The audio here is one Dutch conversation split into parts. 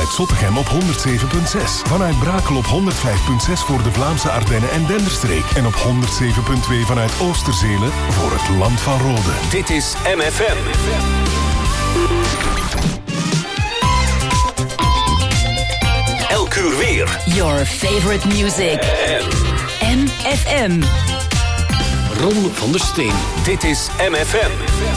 Vanuit Zottegem op 107.6. Vanuit Brakel op 105.6 voor de Vlaamse Ardennen en Denderstreek. En op 107.2 vanuit Oosterzelen voor het Land van Rode. Dit is MFM. Elk uur weer. Your favorite music. MFM. Ron van der Steen. Dit is MFM.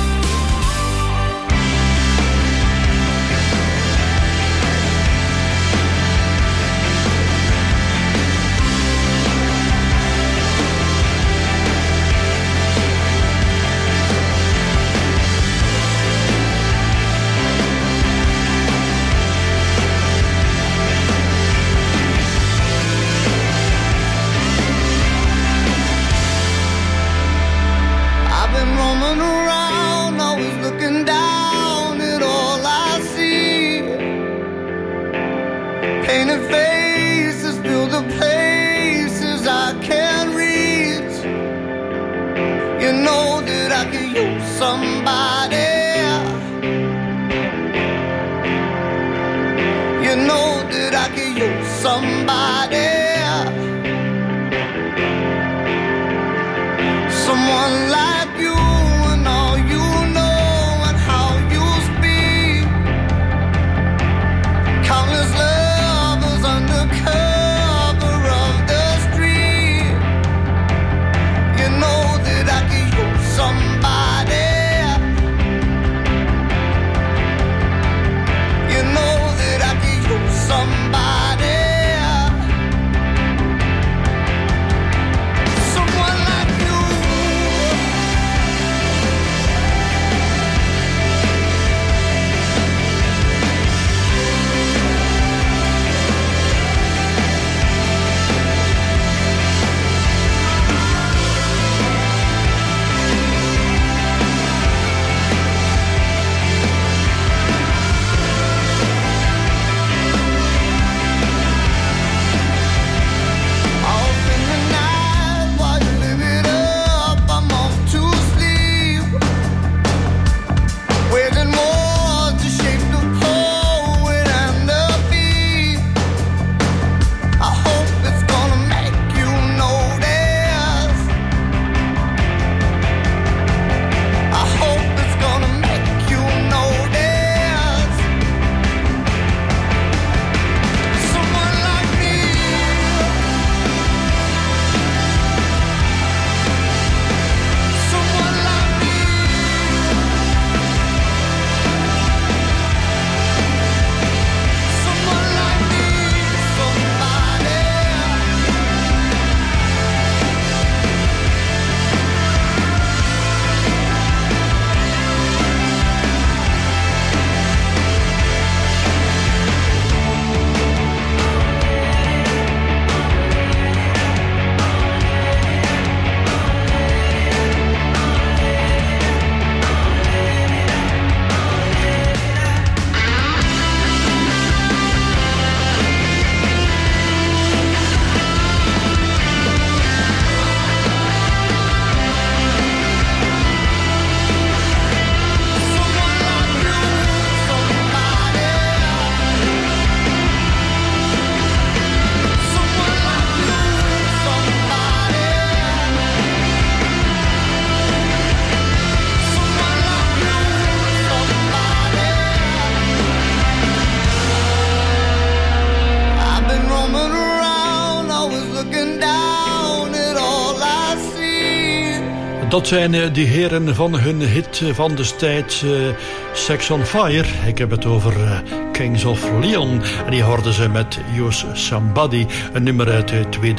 Dat zijn de heren van hun hit van destijds, Sex on Fire. Ik heb het over Kings of Leon. En die hoorden ze met Use Somebody, een nummer uit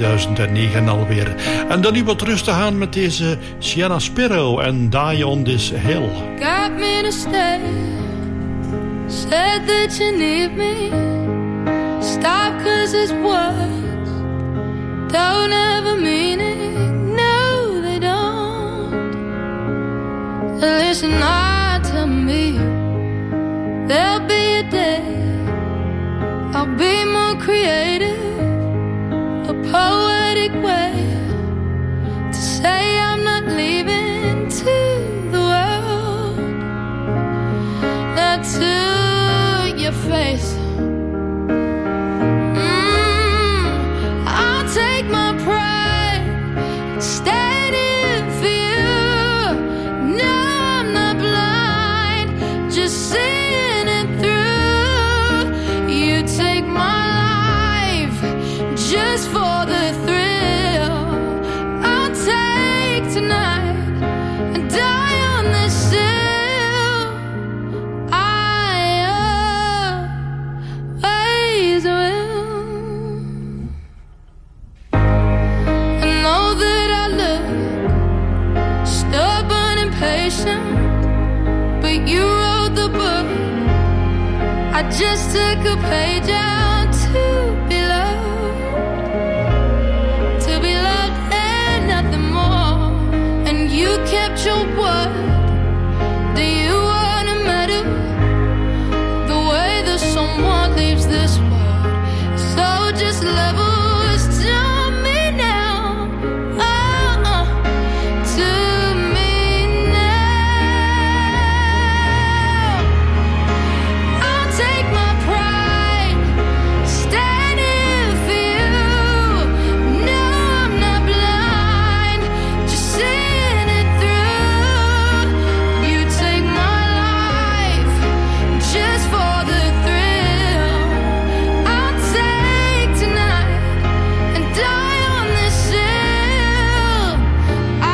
2009 alweer. En dan nu wat rustig aan met deze Sienna Sparrow en Die on This Hill. Got me to stay, said that you need me. Stop 'cause it's words don't have a meaning. No, they don't. Listen not to me. There'll be a day I'll be more creative, a poetic way to say I'm not leaving to the world. Not to your face, I just took a page out to be loved and nothing more. And you kept your word. Do you wanna matter the way that someone leaves this world? So just level us to me now, to me now. I'll take my pride, standing for you. No, I'm not blind, just seeing it through. You take my life just for the thrill. I'll take tonight and die on this hill. I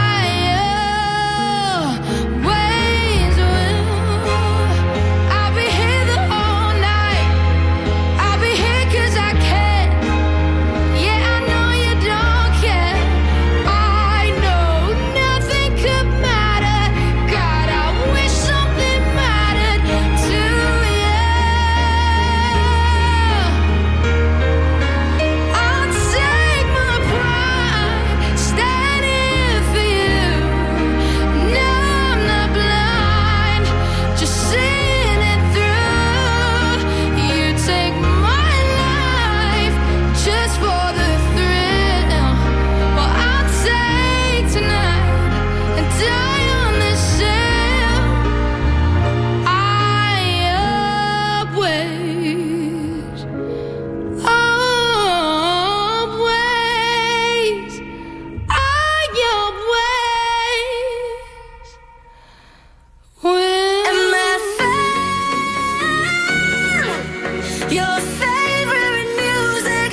always will. I'll be here the whole night. I'll be here 'cause I can. Yeah, I know you don't care. I know nothing could matter. God, I wish something mattered to you. I'll take my pride, standing for you. No, I'm not blind, just seeing it through. You take my life just for the thrill. Well, I'll take tonight and die on this hill. I always, always, I always will. MFM, your favorite music.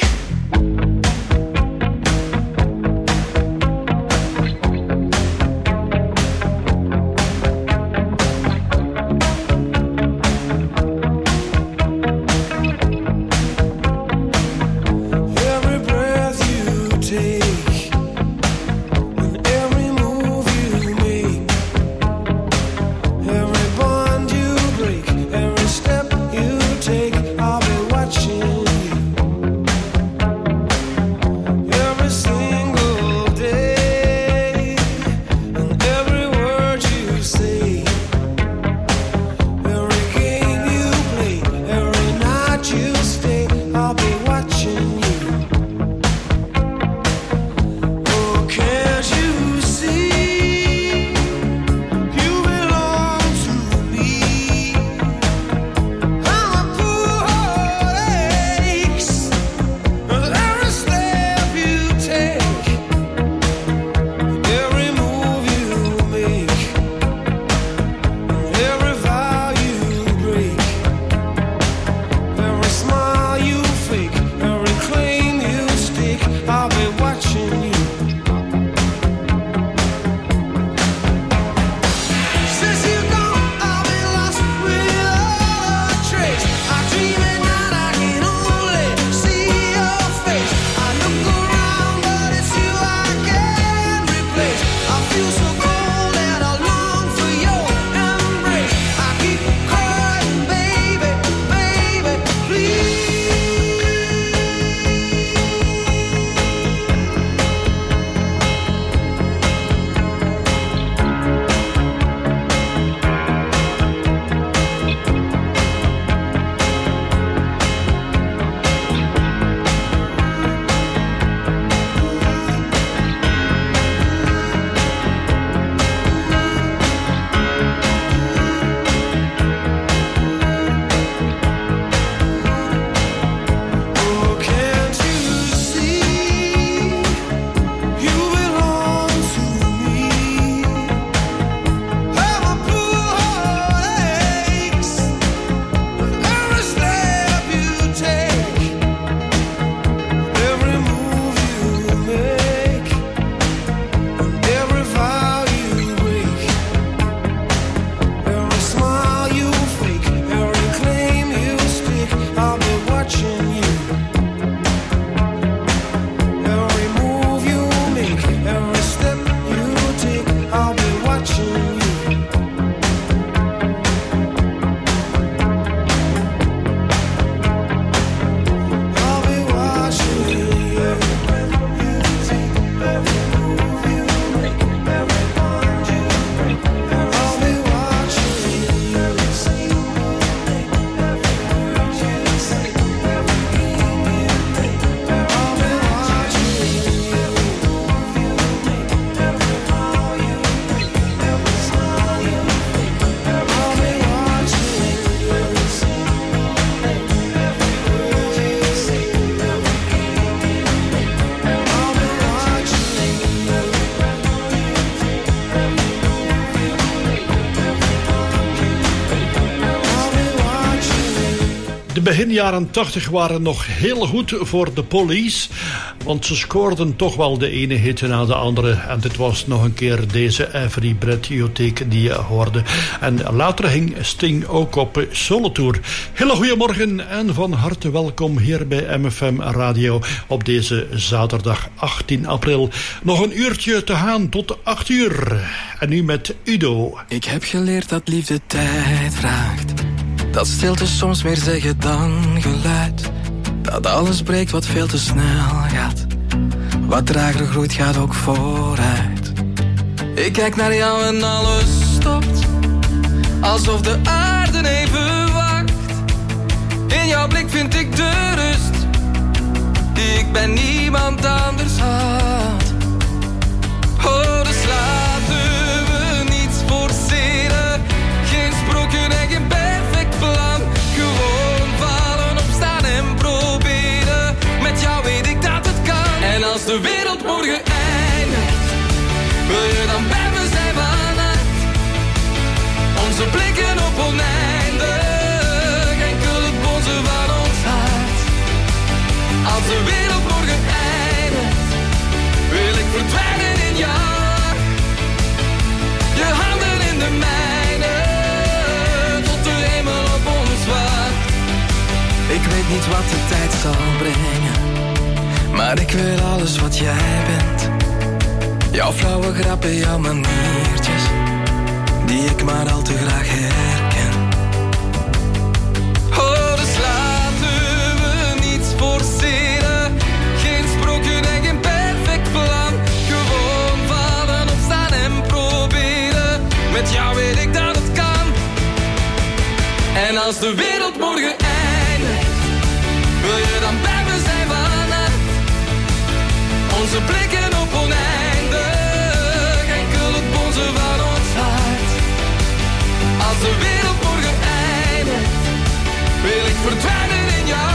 Every breath you take and every move you make, every bond you break, every step you take, I'll be watching De begin jaren 80 waren nog heel goed voor de Police, want ze scoorden toch wel de ene hit na de andere. En dit was nog een keer deze Every Breath You Take die je hoorde. En later ging Sting ook op solotour. Hele goeiemorgen en van harte welkom hier bij MFM Radio op deze zaterdag 18 april. Nog een uurtje te gaan tot 8 uur. En nu met Udo. Ik heb geleerd dat liefde tijd vraagt. Dat stilte soms meer zeggen dan geluid. Dat alles breekt wat veel te snel gaat. Wat trager groeit gaat ook vooruit. Ik kijk naar jou en alles stopt. Alsof de aarde even wacht. In jouw blik vind ik de rust die ik bij niemand anders had. Oh, dus laten we niets forceren. Geen sprookje en geen perfect plan. Gewoon vallen, opstaan en proberen. Met jou weet ik dat het kan. En als de wereld morgen eindigt, wil je dan bij me zijn vannacht? Onze blikken op oneindig, enkel het bonzen van ons hart. Als de wereld morgen eindigt, wil ik verdwijnen in jou. Je handen in de mijne, tot de hemel op ons wacht. Ik weet niet wat de tijd zal brengen, maar ik wil alles wat jij bent. Jouw flauwe grappen, jouw maniertjes, die ik maar al te graag herken. Oh, dus laten we niets forceren. Geen sprookje en geen perfect plan. Gewoon vallen, opstaan en proberen. Met jou weet ik dat het kan. En als de wereld morgen eindigt, wil je dan bij me zijn vannacht? Onze blikken op oneindig, enkel het bonzen van ons hart. Als de wereld morgen eindigt, wil ik verdwijnen in jou.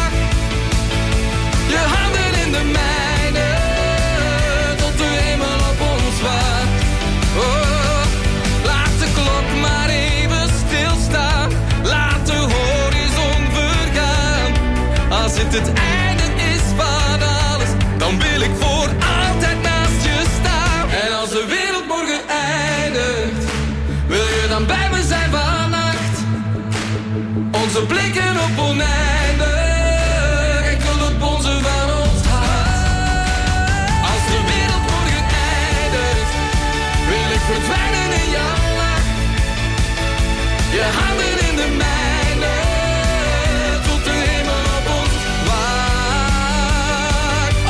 Je handen in de mijne, tot de hemel op ons wacht. Oh, laat de klok maar even stilstaan. Laat de horizon vergaan. Als het einde is van alles, dan wil ik voor altijd naast je staan. En als de wereld morgen eindigt, wil je dan bij me zijn vannacht? Onze blikken op oneindig, enkel het bonzen van ons hart. Als de wereld morgen eindigt, wil ik verdwijnen in jouw lach. Je handen in de mijne, tot de hemel op ons wacht. Oh,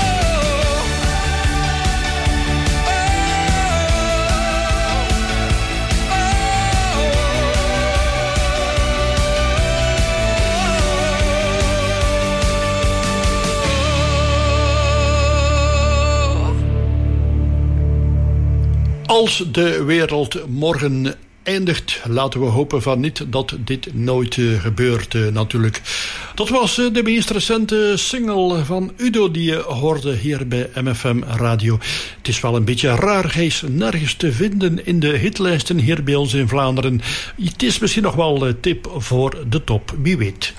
Als de wereld morgen eindigt, laten we hopen van niet dat dit nooit gebeurt natuurlijk. Dat was de meest recente single van Udo die je hoorde hier bij MFM Radio. Het is wel een beetje raar, hij is nergens te vinden in de hitlijsten hier bij ons in Vlaanderen. Het is misschien nog wel een tip voor de top, wie weet.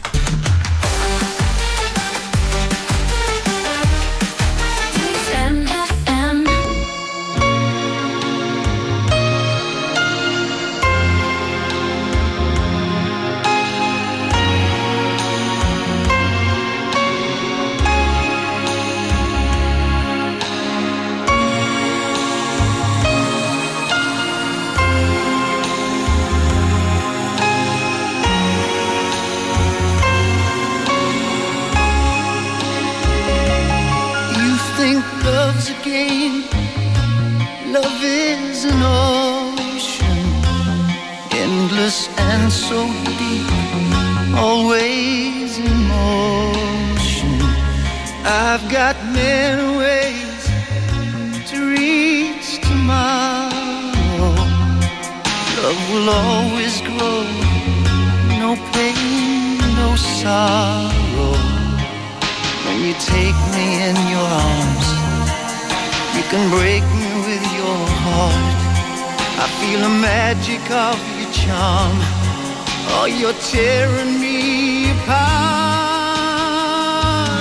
Love is an ocean, endless and so deep, always in motion. I've got many ways to reach tomorrow. Love will always grow, no pain, no sorrow. When you take me in your arms, you can break me with your heart. I feel the magic of your charm. Oh, you're tearing me apart. apart.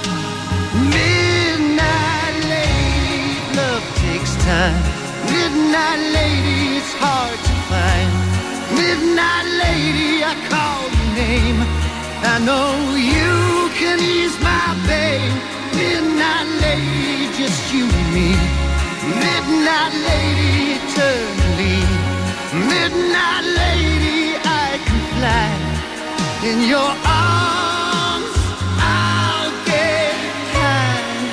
Midnight lady, love takes time. Midnight lady, it's hard to find. Midnight lady, I call your name. I know you can ease my pain. Midnight lady, just you and me. Midnight lady, eternally. Midnight lady, I can fly. In your arms, I'll get high.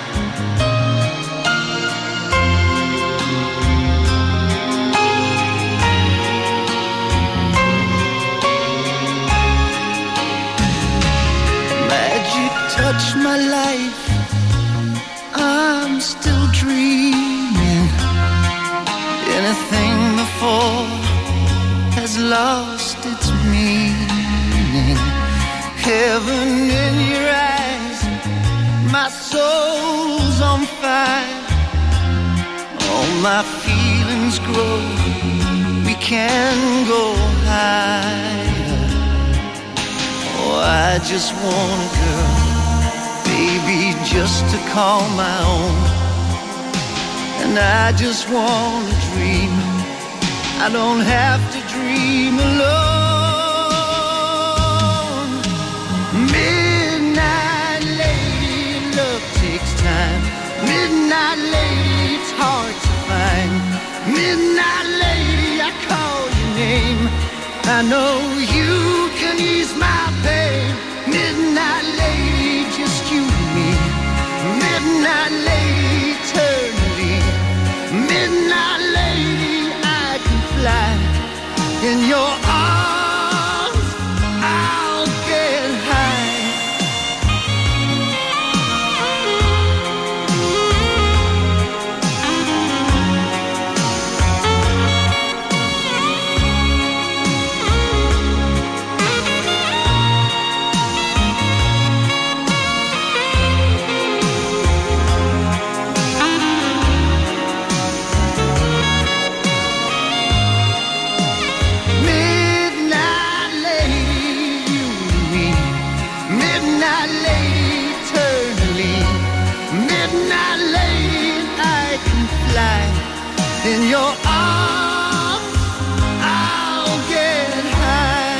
Magic touch my life. I'm still dreaming. Anything before has lost its meaning. Heaven in your eyes, my soul's on fire. All my feelings grow, we can go higher. Oh, I just want a girl, baby, just to call my own. And I just want to dream, I don't have to dream alone. Midnight lady, love takes time. Midnight lady, it's hard to find. Midnight lady, I call your name. I know you can ease my pain. Midnight lady, just you and me. Midnight lady, eternally. Midnight lady, I can fly. In your arms, I'll get high. In your arms, I'll get high.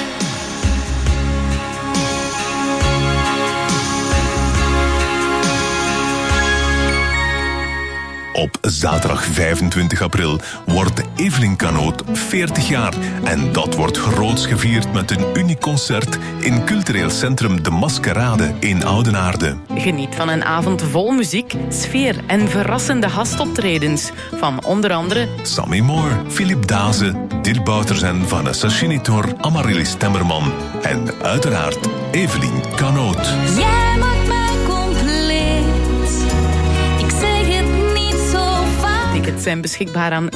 Op zaterdag 25 april wordt Evelien Canoot 40 jaar. En dat wordt groots gevierd met een uniek concert in cultureel centrum De Maskerade in Oudenaarde. Geniet van een avond vol muziek, sfeer en verrassende gastoptredens. Van onder andere Sammy Moore, Philip Daze, Dirk Bouters en Vanessa Schinitor, Amaryllis Temmerman en uiteraard Evelien Canoot. Jij maakt mij compleet. Ik zeg het niet zo vaak. tickets zijn beschikbaar aan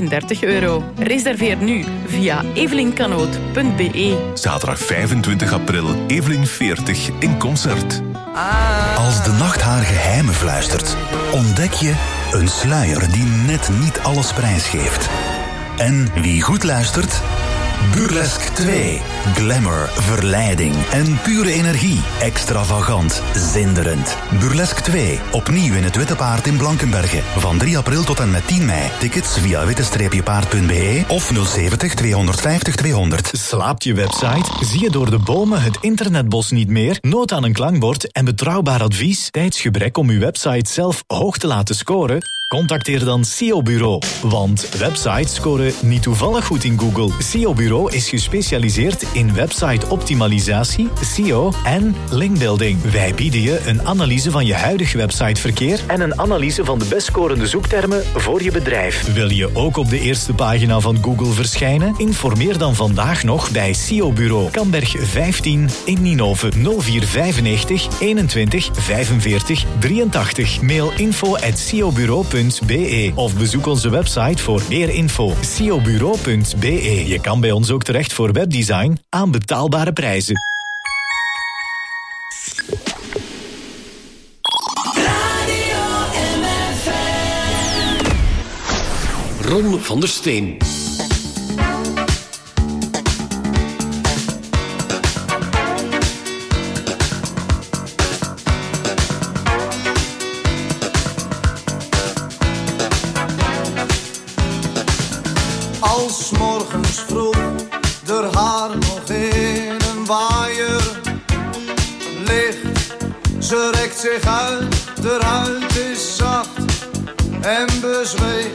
€35. Reserveer nu via evelincanoot.be. Zaterdag 25 april, Evelien 40 in concert. Als de nacht haar geheimen fluistert, ontdek je een sluier die net niet alles prijsgeeft. En wie goed luistert? Burlesque 2. Glamour, verleiding en pure energie. Extravagant, zinderend. Burlesque 2. Opnieuw in het Witte Paard in Blankenberge. Van 3 april tot en met 10 mei. Tickets via witte-paard.be of 070 250 200. Slaapt je website? Zie je door de bomen het internetbos niet meer? Nood aan een klankbord en betrouwbaar advies? Tijdsgebrek om uw website zelf hoog te laten scoren? Contacteer dan SEO Bureau. Want websites scoren niet toevallig goed in Google. SEO Bureau is gespecialiseerd in website-optimalisatie, SEO en linkbuilding. Wij bieden je een analyse van je huidige websiteverkeer en een analyse van de best scorende zoektermen voor je bedrijf. Wil je ook op de eerste pagina van Google verschijnen? Informeer dan vandaag nog bij SEO Bureau. Kamberg 15 in Ninove 0495 21 45 83. Mail info@seobureau.be of bezoek onze website voor meer info. seobureau.be. Je kan bij ons ook terecht voor webdesign aan betaalbare prijzen. Ron van der Steen. Ze rekt zich uit, de huid is zacht en bezweet.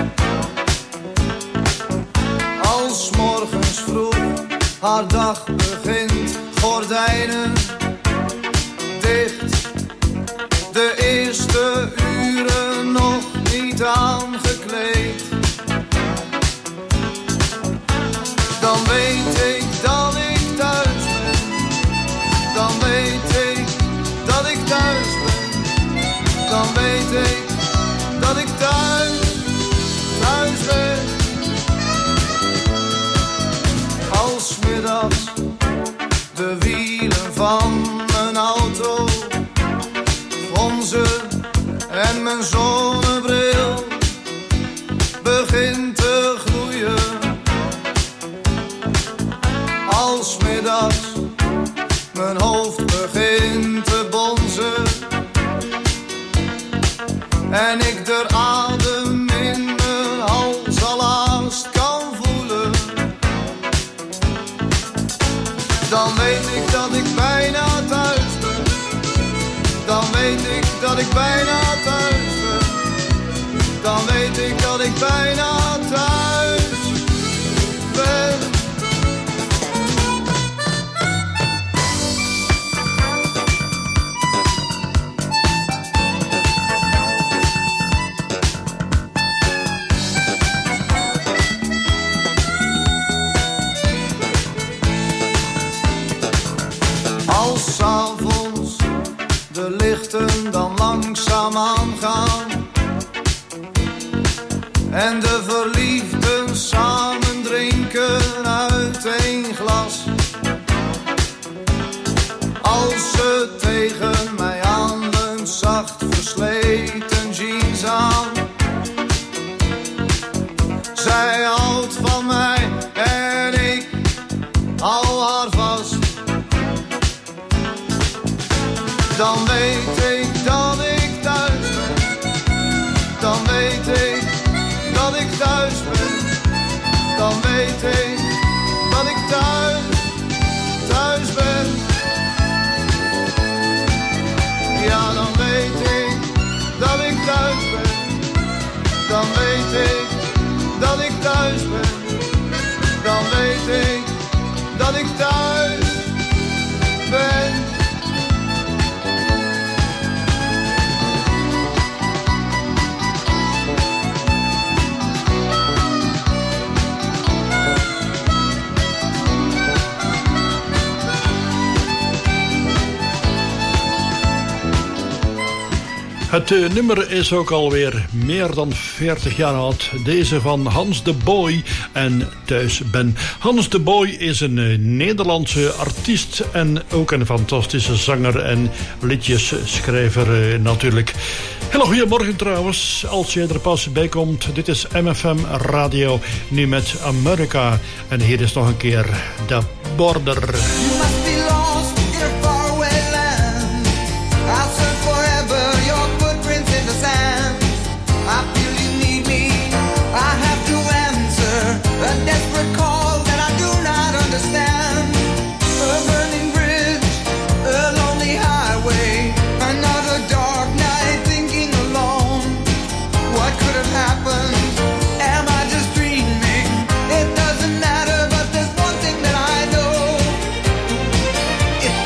Als morgens vroeg haar dag begint, gordijnen dicht. De eerste uren nog niet aangekleed. Dan weet ik dat ik thuis ben. Dan weet ik dat ik thuis ben. Dan weet ik dat ik thuis ben. Als 's middags de wielen van mijn auto fronsen en mijn zonnebril begint te gloeien. Als 's middags mijn hoofd begint te bonzen en ik de adem in mijn hals al haast kan voelen, dan weet ik dat ik bijna thuis ben. Dan weet ik dat ik bijna thuis ben. Dan weet ik dat ik bijna thuis ben. Als 's avonds de lichten dan langzaam aangaan en de verliefden samen drinken uit één glas. Als ze tegen mij aanleunt, zacht versleten jeans aan. Zij houdt van mij en ik hou haar vast. Dan weet ik dat ik thuis ben. Dan weet ik dat ik thuis ben. Dan weet ik dat ik thuis ben. Ja, dan weet ik dat ik thuis ben. Dan weet ik dat ik thuis ben. Dan weet ik dat ik thuis ben. Het nummer is ook alweer meer dan 40 jaar oud. Deze van Hans de Boy en Thuis Ben. Hans de Boy is een Nederlandse artiest en ook een fantastische zanger en liedjesschrijver natuurlijk. Hele goedemorgen trouwens, als je er pas bij komt. Dit is MFM Radio, nu met America. En hier is nog een keer The Border. A desperate call that I do not understand. A burning bridge, a lonely highway, another dark night thinking alone. What could have happened? Am I just dreaming? It doesn't matter, but there's one thing that I know. If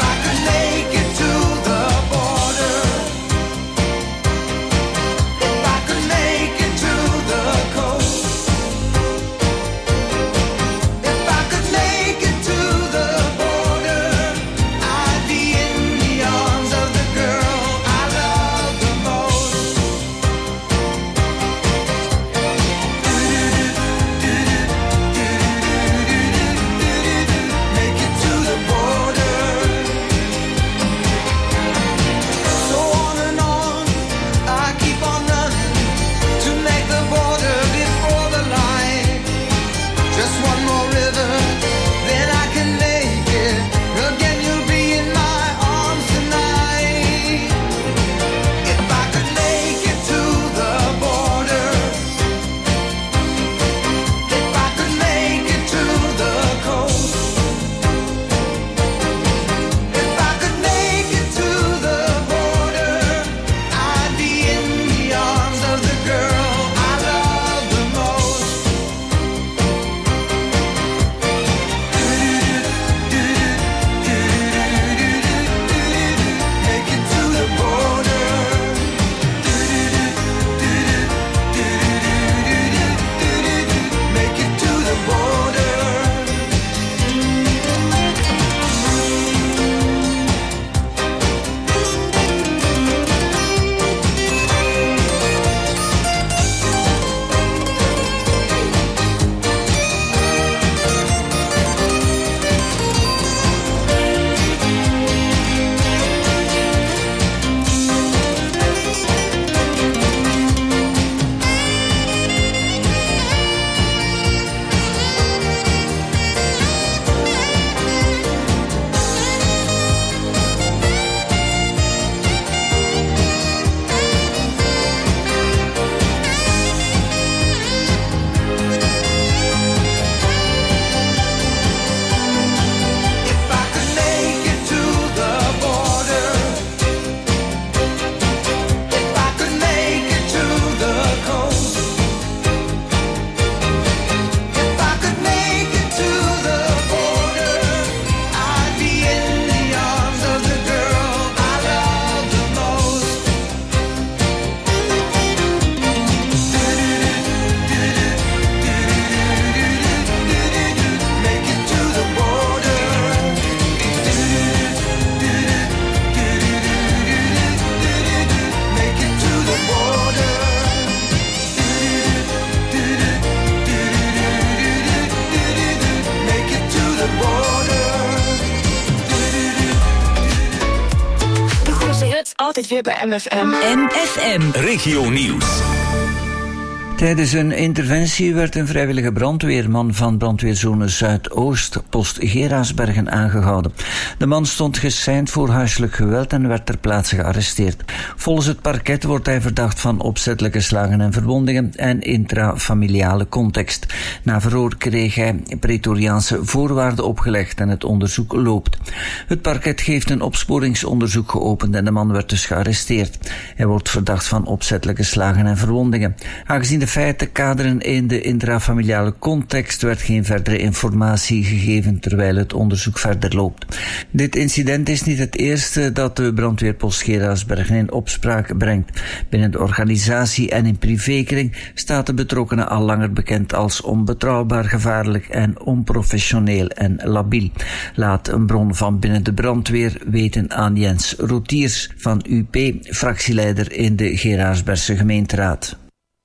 altijd weer bij MFM. MFM. Regio Nieuws. Tijdens een interventie werd een vrijwillige brandweerman van brandweerzone Zuidoost, post Geraasbergen, aangehouden. De man stond geseind voor huiselijk geweld en werd ter plaatse gearresteerd. Volgens het parket wordt hij verdacht van opzettelijke slagen en verwondingen en intrafamiliale context. Na verhoor kreeg hij pretoriaanse voorwaarden opgelegd en het onderzoek loopt. Het parket heeft een opsporingsonderzoek geopend en de man werd dus gearresteerd. Hij wordt verdacht van opzettelijke slagen en verwondingen. Aangezien de feiten kaderen in de intrafamiliale context werd geen verdere informatie gegeven terwijl het onderzoek verder loopt. Dit incident is niet het eerste dat de brandweerpost Geraasbergen in opspraak brengt. Binnen de organisatie en in privékring staat de betrokkenen al langer bekend als onbetrouwbaar, gevaarlijk en onprofessioneel en labiel. Laat een bron van binnen de brandweer weten aan Jens Rotiers van UP, fractieleider in de Geraasbergse gemeenteraad.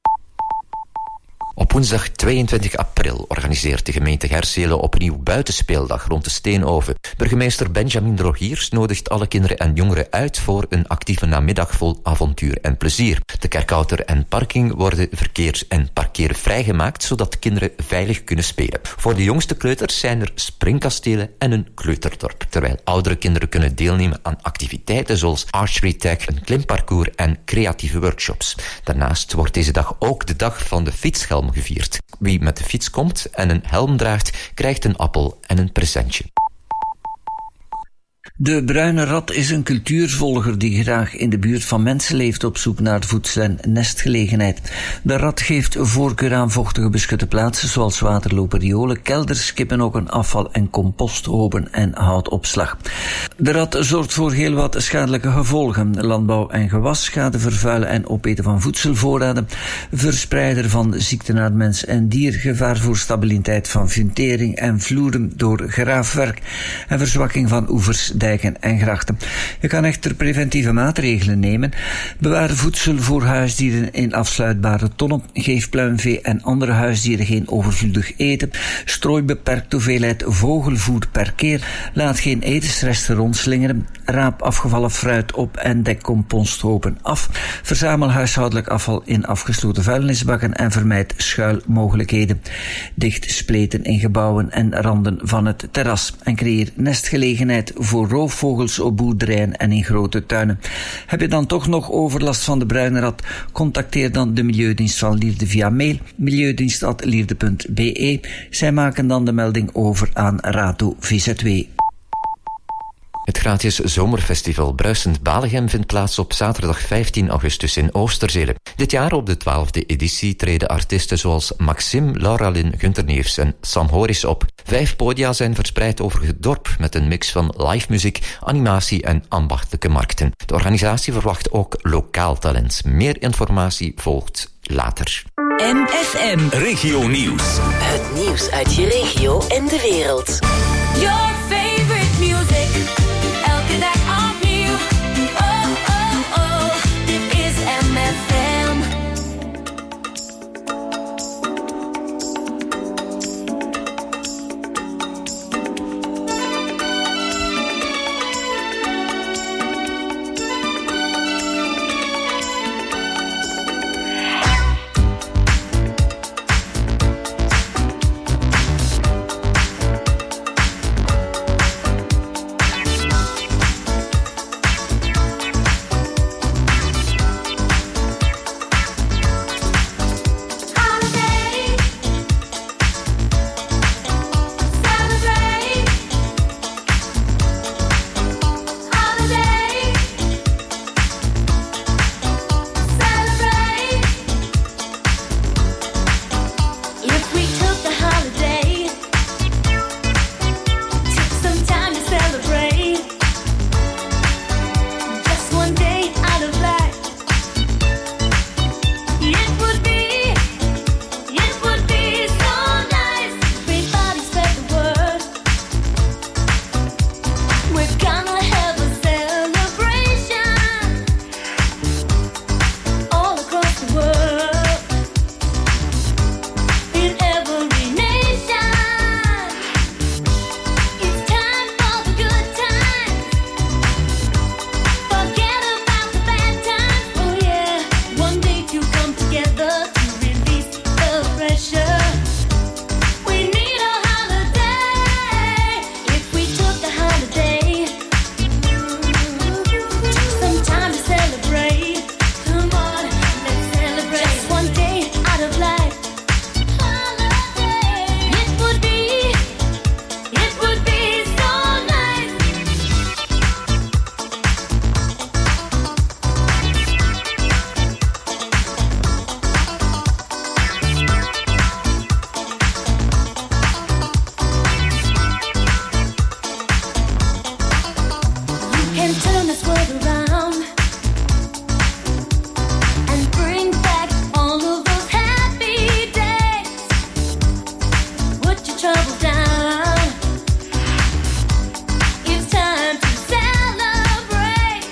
Op woensdag 22 april organiseert de gemeente Herselen opnieuw buitenspeeldag rond de Steenoven. Burgemeester Benjamin Rogiers nodigt alle kinderen en jongeren uit voor een actieve namiddag vol avontuur en plezier. De kerkhouder en parking worden verkeers- en parkeren vrijgemaakt, zodat kinderen veilig kunnen spelen. Voor de jongste kleuters zijn er springkastelen en een kleuterdorp, terwijl oudere kinderen kunnen deelnemen aan activiteiten zoals archery tag, een klimparcours en creatieve workshops. Daarnaast wordt deze dag ook de dag van de fietshelm gevierd. Wie met de fiets komt en een helm draagt, krijgt een appel en een presentje. De bruine rat is een cultuurvolger die graag in de buurt van mensen leeft op zoek naar voedsel en nestgelegenheid. De rat geeft voorkeur aan vochtige beschutte plaatsen zoals waterlopen, riolen, kelders, kippenokken, afval- en composthopen en houtopslag. De rat zorgt voor heel wat schadelijke gevolgen. Landbouw en gewasschade, vervuilen en opeten van voedselvoorraden, verspreider van ziekten naar mens en dier, gevaar voor stabiliteit van fundering en vloeden door graafwerk en verzwakking van oevers, dijken en grachten. Je kan echter preventieve maatregelen nemen. Bewaar voedsel voor huisdieren in afsluitbare tonnen. Geef pluimvee en andere huisdieren geen overvloedig eten. Strooi beperkt hoeveelheid vogelvoer per keer. Laat geen etensresten rondslingeren. Raap afgevallen fruit op en dek composthopen af. Verzamel huishoudelijk afval in afgesloten vuilnisbakken en vermijd schuilmogelijkheden. Dicht spleten in gebouwen en randen van het terras. En creëer nestgelegenheid voor roofvogels op boerderijen en in grote tuinen. Heb je dan toch nog overlast van de bruine rat? Contacteer dan de Milieudienst van Lierde via mail milieudienst@lierde.be. Zij maken dan de melding over aan Rato VZW. Het gratis zomerfestival Bruisend Balegem vindt plaats op zaterdag 15 augustus in Oosterzele. Dit jaar op de 12e editie treden artiesten zoals Maxime, Lauralin, Gunter Neefs en Sam Horis op. 5 podia zijn verspreid over het dorp met een mix van live muziek, animatie en ambachtelijke markten. De organisatie verwacht ook lokaal talent. Meer informatie volgt later. MFM. Regio Nieuws. Het nieuws uit je regio en de wereld. Your favorite music. Elke dag opnieuw. Oh, oh, oh. Dit is MFM. can turn this world around and bring back all of those happy days. Put your troubles down. It's time to celebrate.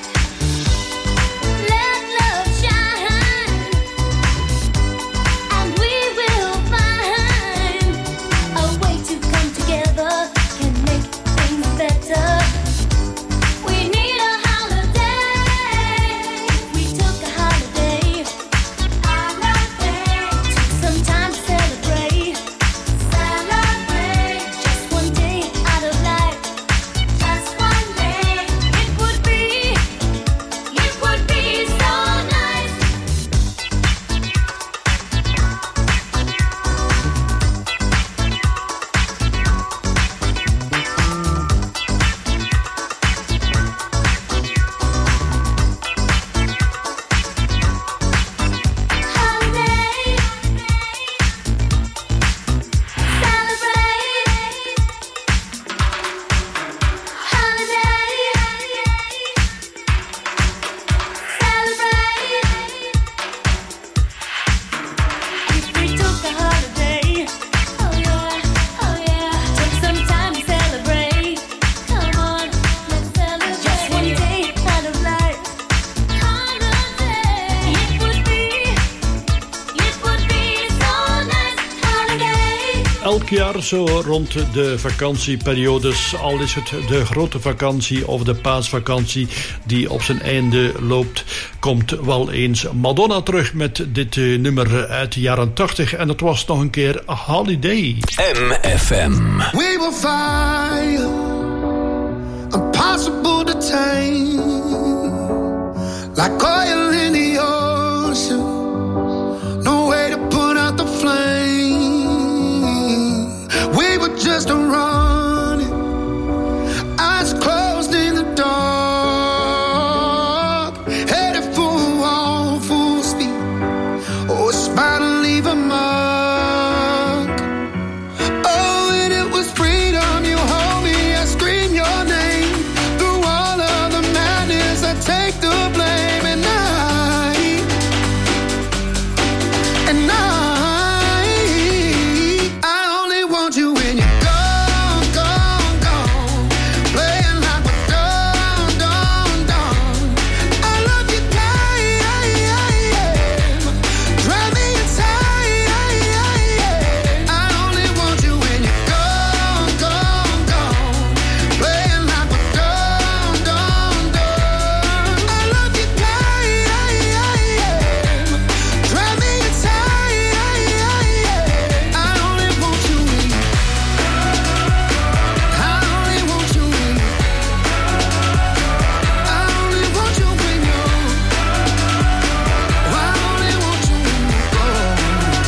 Let love shine, and we will find a way to come together. Can make things better. We need a holiday. We took a holiday. Took some time to celebrate. Just one day out of life. Just one day. It would be so nice. Holiday. Celebrate. Holiday. Celebrate. If we took a holiday, oh yeah, take some time to celebrate. Come on, let's celebrate. Just one day out of life. Holiday. It would be so nice. Holiday. Elk jaar zo rond de vakantieperiodes, al is het de grote vakantie of de paasvakantie die op zijn einde loopt, komt wel eens Madonna terug met dit nummer uit de jaren 80 en het was nog een keer Holiday. MFM. We will fire, impossible to tame, like oil in the ocean, no way to put out the flame. We were just running, eyes closed in the dark, headed for a wall, full speed. Oh, it's bound to leave a mark. Oh, and it was freedom. You hold me, I scream your name. Through all of the madness, I take the blame. And I only want you when you're gone, gone, gone. Playing like we're done, done, done. I love you, drive me inside. I only want you when you're gone, gone, gone. Playing like we're done, done, done. I love you, drive me inside. I only want you when I only want you when I only want you when you're I only want you when you're gone.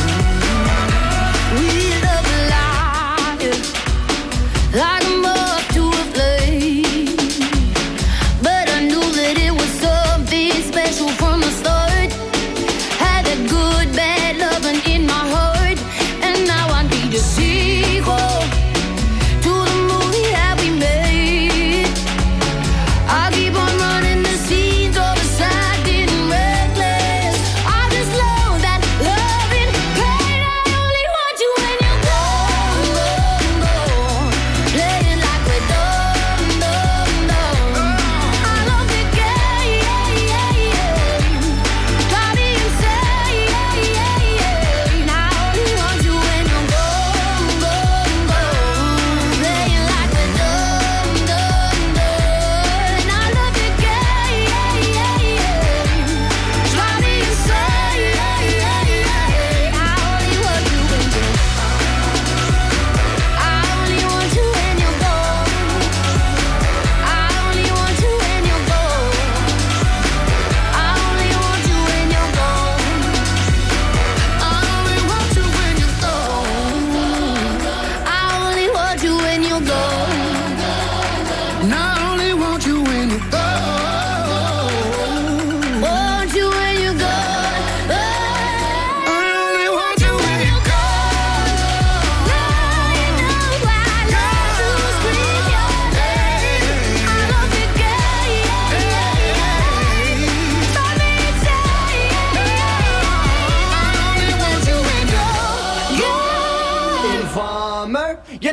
We love life like a moth to a flame, but I knew that it was something special from the start. Had that good, bad loving in my heart, and now I need a sequel to the movie that we made. I keep on running the scenes of the sad and reckless. I just love that loving pain. I only want you when you're gone, gone, gone. Playing like we're done, done, done. I love the game, drive me insane. I only want you when you're gone, gone, gone. Playing like we're done, done, done. I love the game, drive me insane. I only want you when you're I only want you when you're gone. I only want you when you're gone. I only want you when you're gone. I only want you when you're gone. I only want you when you're gone. And I only want you when you're gone. Want you when you're gone. I only want you when you're gone. Now you know I love to scream your name. I love the game.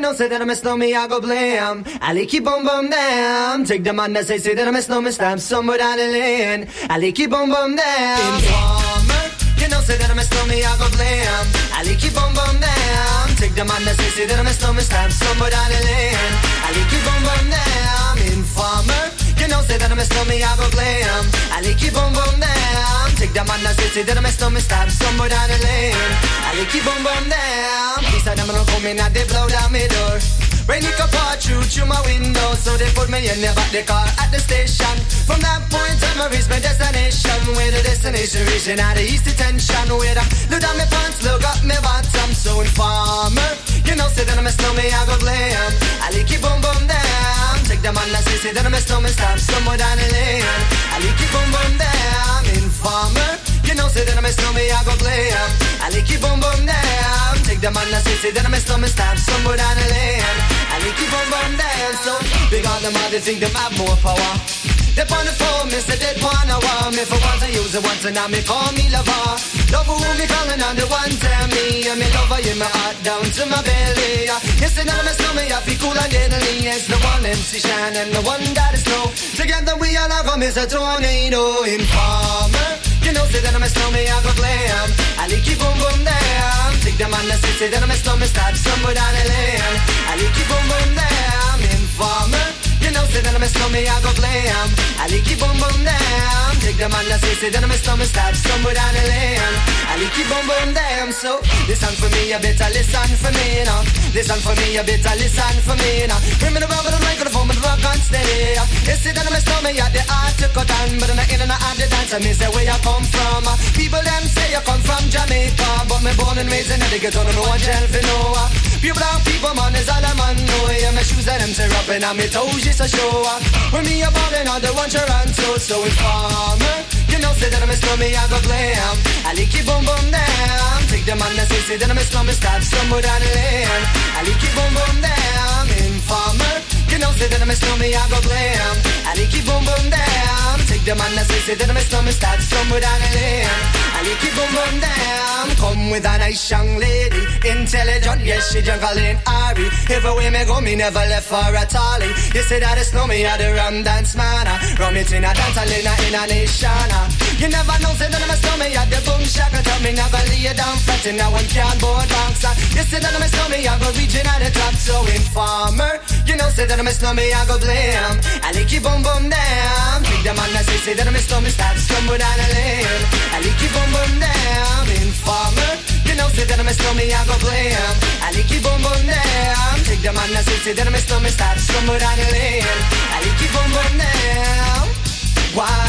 know, say that I miss no me, I go blame. I like you boom boom damn. Take the man that say that I miss no me, stamp somewhere down the lane. I like you boom boom damn. Informer, you know, say that I miss no me, I go blame. I like you boom boom damn. Take the man that say that I miss no me, stamp somewhere down the lane. I like you boom boom damn. Informer, you know, say that I miss no me, I go blame. I like you boom boom damn. Take the man that say that I miss no me, stamp somewhere down the lane. I like you boom boom damn. These are them don't come in and they blow down my door. Rain it could pour through my window, so they put me in the back the car at the station. From that point on, I reached my destination. Where the destination reaching out the east detention. Where I look down my pants, look up my bottom. So informer, you know, say that I miss no me, I go blame. I like you boom boom damn. Take the man that say that I miss no me, stop somewhere down the lane. I like you boom boom damn. Informer, you know, say that I miss no me, I go blame. I like you boom boom damn. Take the man that say that I miss no me, stop somewhere down the lane. I like you boom boom damn. So big on them, they think them have more power. They on the phone, me say they wanna want me. For once I use it once and now me call me lover. Love who me calling on the one tell me. And me lover in my heart down to my belly. Yes, and now me slow me, I feel cool and deadly. It's the one MC Shine and the one that is slow. Together we all are come, it's a tornado. Informer, you know, say that I'm a snowman, I go glam. I like you boom boom damn. Take the man that say that I'm a snowman, start somewhere down the lane. I like you boom boom damn. Informer, you know, say that I'm a snowman, I go glam. I like you boom boom damn. Take the man that say that I'm a snowman, start somewhere down the lane. I like you boom boom damn. So listen for me, you better listen for me now. Listen for me, you better listen for me now. Bring me the rubber, the microphone, but the rock on steady. You say that I'm a snowman, you the art to cut on, but I'm not in and out the dance. I mean, say where you come from. People them say you come from Jamaica, but me born and raised in Connecticut, don't know what jail for no. Pure brown people, man, is all a man know. Yeah, my shoes and them tear up and my toes just a show. When me a ballin', all the ones you run to. So informer, you know, say that I'm a snowman, I go glam. I like you boom boom damn. Take the man that say that I'm a snowman, start somewhere down the lane. I like you boom boom damn. Informer, you know, say that I'm a snowman, I go glam. I like you boom boom damn. Take the man that say that I'm a snowman, start somewhere down the lane. I like you boom boom damn. Come with a nice young lady, intelligent, yes, she jungle in Ari. Everywhere me go, me never left for a tally. You say that it's no me, I the rum dance man. Rum it in a dance, I in a nation. You never know, say that I'm a snowman, I the boom shaka. Tell me never lay down flat in a one can board box. You say that I'm a snowman, I go reaching at the top. So informer, you know, say that I'm a snowman, I go blame. I like you boom boom damn. Take the man that say that I'm a snowman, start somewhere down the lane. I like you boom boom damn. Informer, you know, say that I'm a snowman, I go blame. I like you boom boom damn. Take the man that say that I'm a snowman, start somewhere down the lane. I like you boom boom damn. Why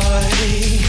would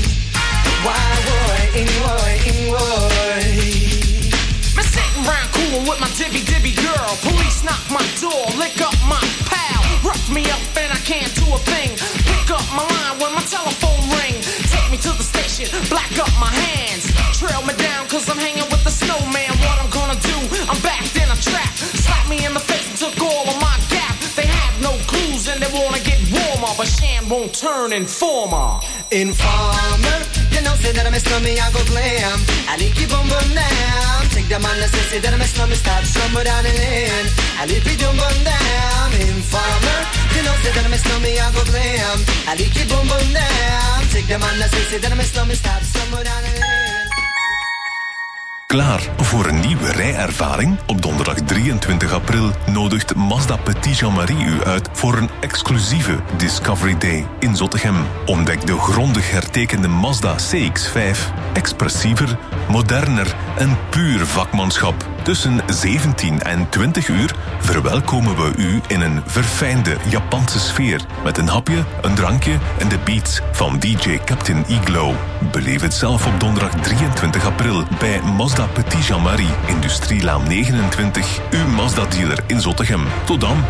me sitting round coolin' with my dibby girl. Police knock my door, lick up my pal, rough me up and I can't do a thing. Pick up my line when my telephone ring. Take me to the station, black up my hands, trail me down cause I'm hanging with the snowman. What I'm gonna do, I'm backed in a trap. Slap me in the face and took all of my gap. They have no clues and they wanna get warmer, but Shan won't turn informer. Informer, you know, say that I'm a snowman, I go glam. I like you boom boom down. Take the man that say that I'm a snowman, start somewhere down the lane. I like you boom boom down. Informer, you know, say that I'm a snowman, I go glam. I like you boom boom down. Take the man that say that I'm a snowman, start somewhere down the lane. Klaar voor een nieuwe rijervaring? Op donderdag 23 april nodigt Mazda Petit Jean-Marie u uit voor een exclusieve Discovery Day in Zottegem. Ontdek de grondig hertekende Mazda CX-5. Expressiever, moderner en puur vakmanschap. Tussen 17 en 20 uur verwelkomen we u in een verfijnde Japanse sfeer. Met een hapje, een drankje en de beats van DJ Captain Iglo. Beleef het zelf op donderdag 23 april bij Mazda Petit Jean-Marie, Industrielaan 29, uw Mazda-dealer in Zottegem. Tot dan.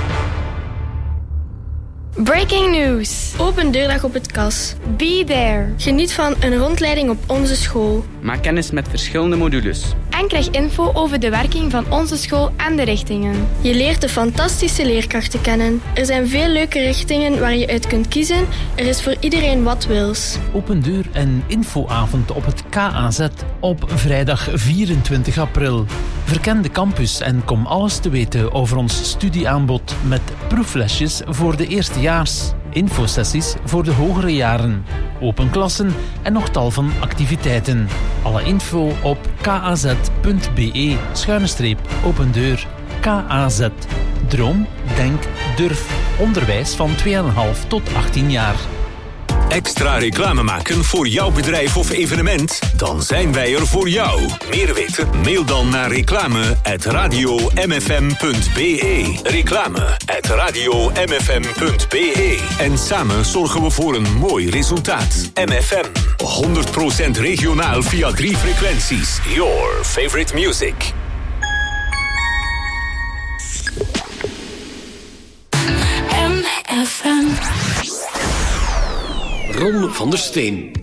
Breaking news. Open deurdag op het KAS. Be there. Geniet van een rondleiding op onze school. Maak kennis met verschillende modules. En krijg info over de werking van onze school en de richtingen. Je leert de fantastische leerkrachten kennen. Er zijn veel leuke richtingen waar je uit kunt kiezen. Er is voor iedereen wat wils. Open deur en infoavond op het KAZ op vrijdag 24 april. Verken de campus en kom alles te weten over ons studieaanbod met proeflesjes voor de eerstejaars, infosessies voor de hogere jaren, open klassen en nog tal van activiteiten. Alle info op kaz.be/open deur. KAZ. Droom, denk, durf. Onderwijs van 2,5 tot 18 jaar. Extra reclame maken voor jouw bedrijf of evenement? Dan zijn wij er voor jou. Meer weten? Mail dan naar reclame@radiomfm.be. Reclame@radiomfm.be. En samen zorgen we voor een mooi resultaat. MFM. 100% regionaal via 3 frequenties. Your favorite music. MFM. Ron van der Steen.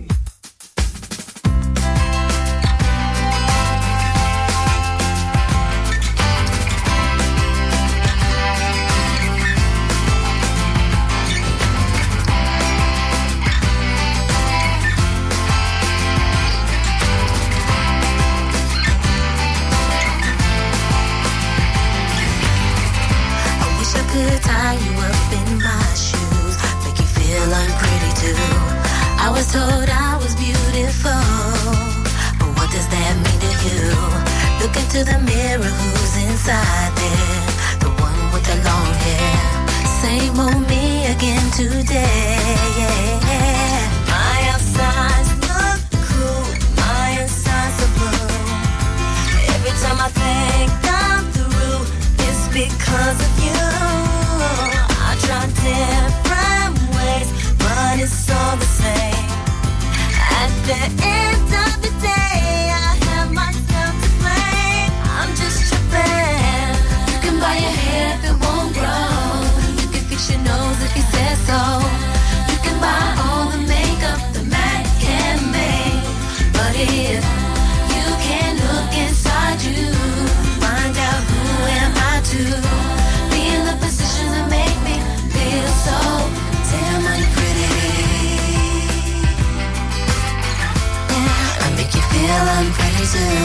Told I was beautiful, but what does that mean to you? Look into the mirror, who's inside there? The one with the long hair. Same old me again today. My outside's look cool, my inside's so blue. Every time I think I'm through, it's because of you. I try different ways, but it's all the same. At the end of the day, I have myself to blame. I'm just tripping. You can buy a hair if it won't grow. You can fix your nose if you say so. You can buy all the makeup the man can make. But if you can't look inside you, find out who am I to be in the position to make me feel so damn unpretty. Make you feel I'm pretty too.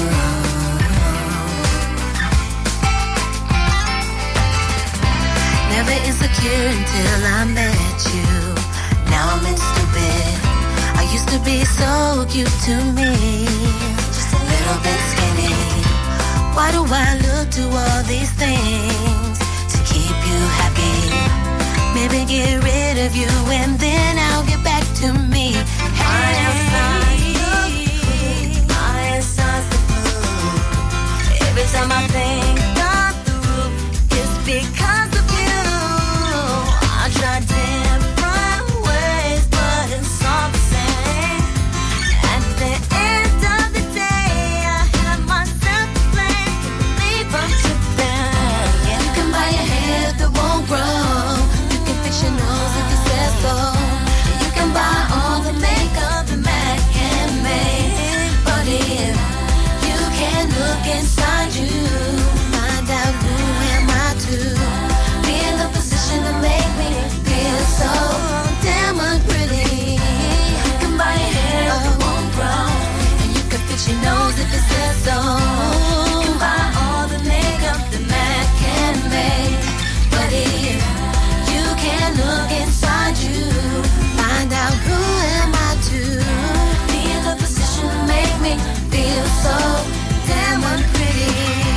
Never insecure until I met you. Now I'm in stupid. I used to be so cute to me, just a little bit skinny. Why do I look to all these things to keep you happy? Maybe get rid of you and then I'll get back to me. Hey, every time I think I'm through, it's because of you. I try different ways, but it's all the same. At the end of the day, I have myself to blame. Believe I'm tripping. Yeah, you can buy a hair that won't grow. You can fix your nose if you say so. You can buy all the makeup the man can make. But if you can't look inside you, find out who am I to be in the position to make me feel so damn unpretty. You can buy a hair that won't grow, and you can fix your nose if it says so. You can buy all the makeup the man can make. But if you can't look inside you, find out who am I to be in the position to make me feel so damn unpretty.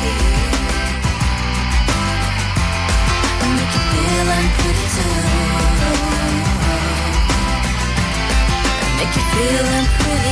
I make you feel unpretty too. I make you feel unpretty.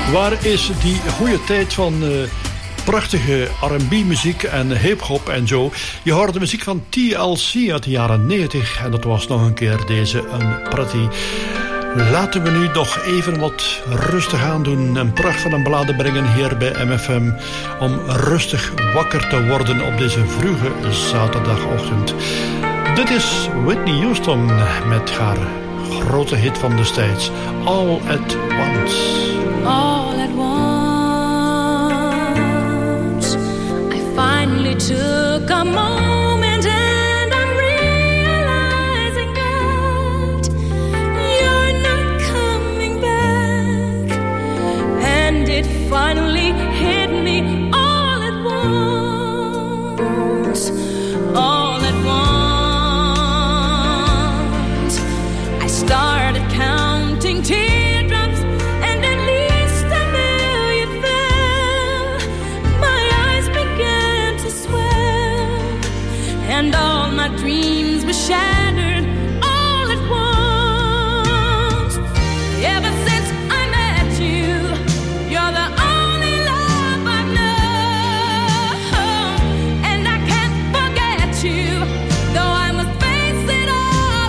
Waar is die goede tijd van prachtige R&B-muziek en hip-hop en zo? Je hoorde muziek van TLC uit de jaren 90 en dat was nog een keer deze Unpretty. Laten we nu nog even wat rustig aan doen. Een pracht van een ballade brengen hier bij MFM. Om rustig wakker te worden op deze vroege zaterdagochtend. Dit is Whitney Houston met haar grote hit van destijds. All at Once. All at once, I finally took a moment and I'm realizing that you're not coming back. And it finally hit me all at once, all at once. I started counting teardrops and at least a million fell. My eyes began to swell and all my dreams were shattered all at once. Ever since I met you, you're the only love I've known, and I can't forget you, though I must face it all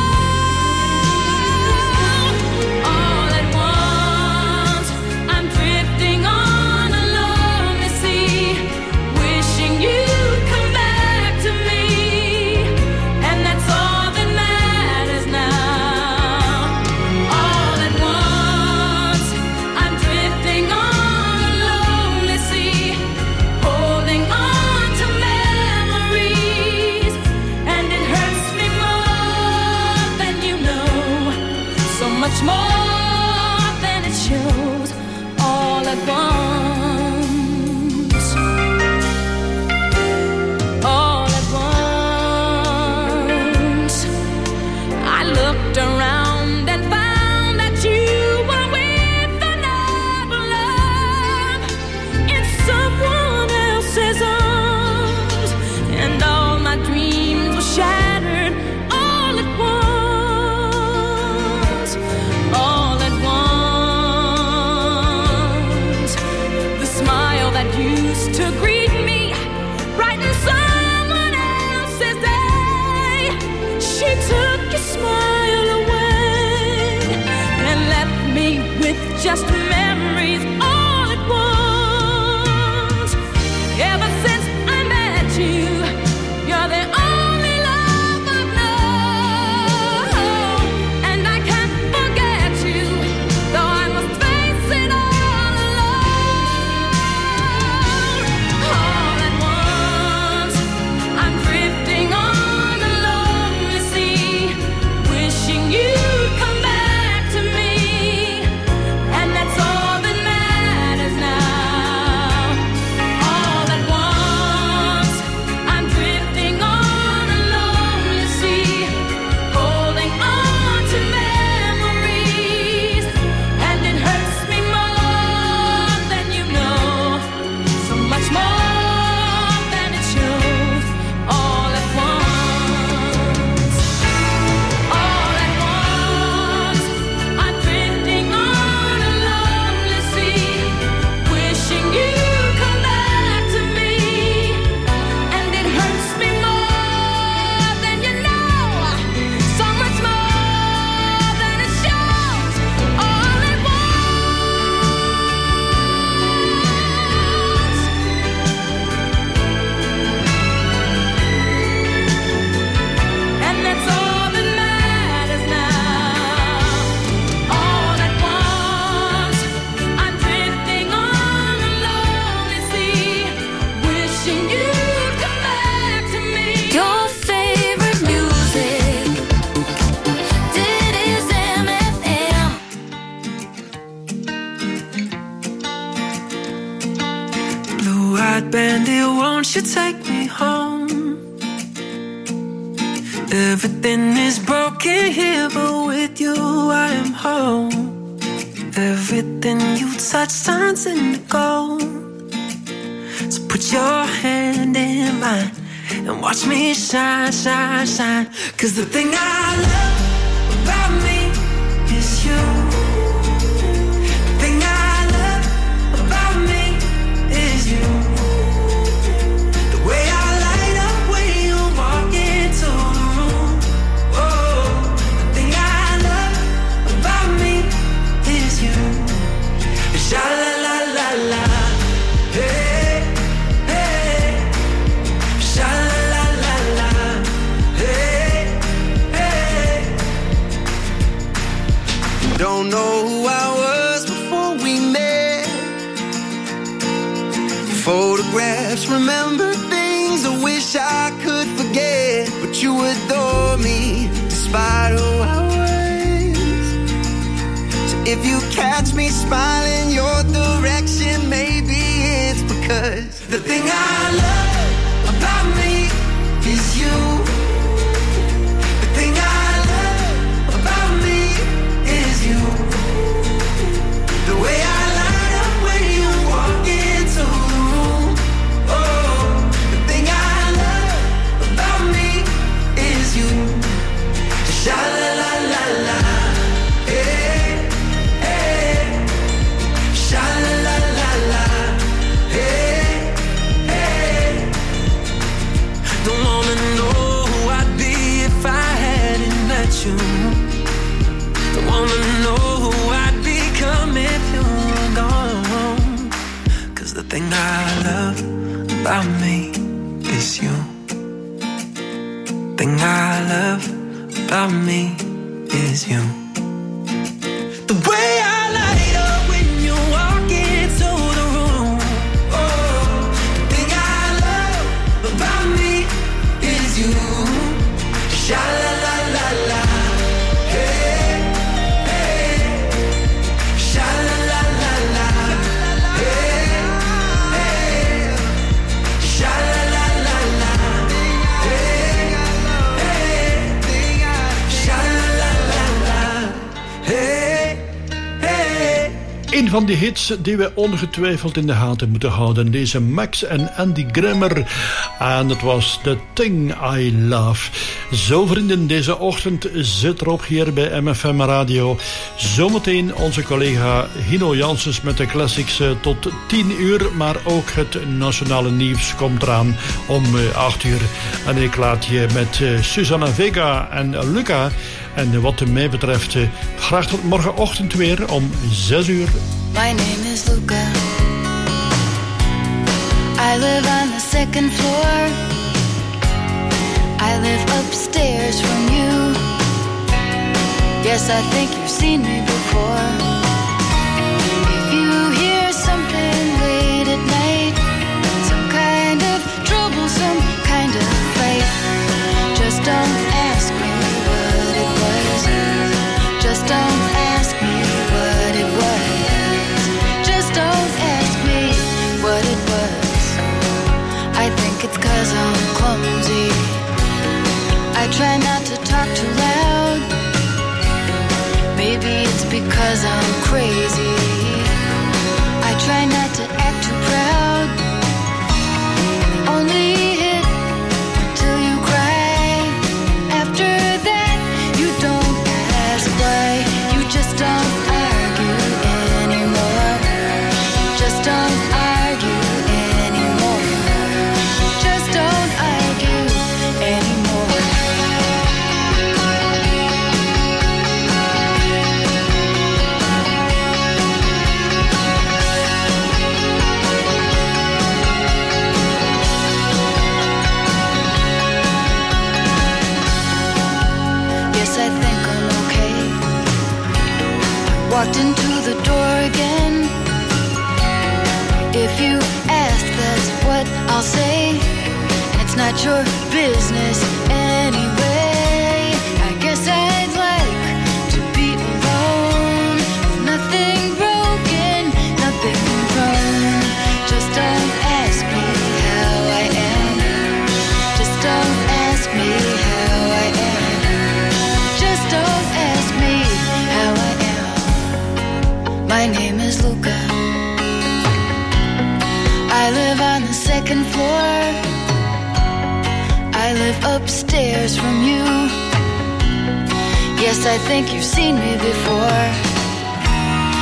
alone. All at once, I'm drifting on a lonely sea, wishing you'd come back to me, and that's all that matters now. All at once, I'm drifting on a lonely sea, holding on to memories, and it hurts me more than you know, so much more than it shows. All at once, all at once, I looked around and found that you were with another love in someone else's arms, and all my dreams were shattered all at once, all at once. The smile that used to greet me brightened someone else's day. She took your smile away and left me with just memories all at once. Ever since I met you, you're the only love I've known, and I can't forget you, though I must face it all alone. All at once, I'm drifting on a lonely sea, wishing you'd come back to me, and that's all that matters now. All at once, I'm drifting on a lonely sea, holding on to memories, and it hurts me more than you know, so much more than it shows. All at once, all at once, I'm drifting on a lonely sea, wishing you'd come back to me, and it hurts me more than you know, so much more than it shows. All at once, and that's all that matters now. All at once, I'm drifting on a lonely sea, wishing you'd come back to me. Your favorite music, this is MFM. Blue-eyed bandit, won't you take me home? Everything is broken here, but with you I am home. Everything you touch turns into gold. So put your hand in mine and watch me shine, shine, shine. 'Cause the thing I love about me is you. The thing I love who I was before we met. Photographs, remember things I wish I could forget. But you adore me despite who I was. So if you catch me smiling your direction, maybe it's because the thing I love about me is you. The thing I love about me is you. The way I light up when you walk into the room. Oh, the thing I love about me is you. Sha la la la la, hey, hey. Sha la la la la, hey, hey. Don't wanna know who I'd be if I hadn't met you. Don't wanna know who I'd become if you were gone. 'Cause the thing I love about me is you. Thing I love about me is you. The way I light up when you walk into the room. Oh, the thing I love about me is you. Sha la la la la, hey, hey. Sha la la la la, hey, hey. Sha la la la la, hey, hey. Sha la la la la, hey, hey. Een van die hits die we ongetwijfeld in de gaten moeten houden. Deze Max en Andy Grammer. En dat was The Thing I Love. Zo vrienden, deze ochtend zit erop hier bij MFM Radio. Zometeen onze collega Hino Janssens met de classics tot 10 uur. Maar ook het nationale nieuws komt eraan om 8 uur. En ik laat je met Susanna Vega en Luca. En wat mij betreft graag tot morgenochtend weer om 6 uur. My name is Luca. I live on the second floor. I live upstairs from you. Yes, I think you've seen me before. If you hear something late at night, some kind of trouble, some kind of fight, just don't ask me what it was. Just don't ask me what it was. Just don't ask me what it was. I think it's 'cause I'm clumsy. I try not to talk too loud. Maybe it's because I'm crazy. I try not to act too proud. Only hit till you cry. After that, you don't ask why. You just don't argue anymore. Just don't argue anymore. Just don't argue anymore. Yes, I think I'm okay. Walked into the door again. If you ask, that's what I'll say. And it's not your business anyway. I guess I'd like to be alone. Nothing broken, nothing wrong. Just don't ask me how I am. Just don't ask me how I am. Just don't ask me how I am. My name is Luca. I live on the second floor. I live upstairs from you. Yes, I think you've seen me before.